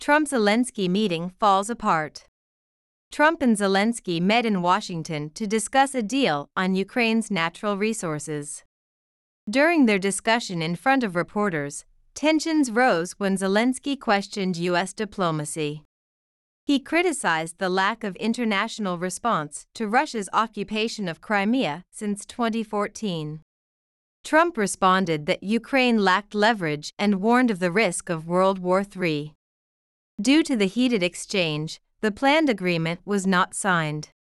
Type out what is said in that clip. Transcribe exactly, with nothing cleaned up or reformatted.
Trump-Zelensky meeting falls apart. Trump and Zelensky met in Washington to discuss a deal on Ukraine's natural resources. During their discussion in front of reporters, tensions rose when Zelensky questioned U S diplomacy. He criticized the lack of international response to Russia's occupation of Crimea since twenty fourteen. Trump responded that Ukraine lacked leverage and warned of the risk of World War Three. Due to the heated exchange, the planned agreement was not signed.